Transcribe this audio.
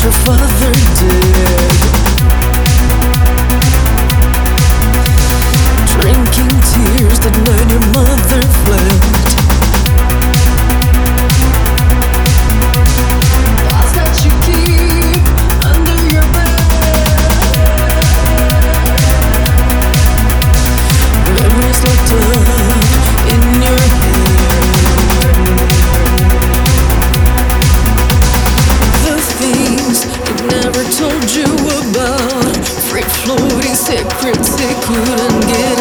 your father did. Drinking tears that night your mother fled. Thoughts that you keep under your bed. Memories locked up in your head. The things it never told you about, free floating secrets they couldn't give.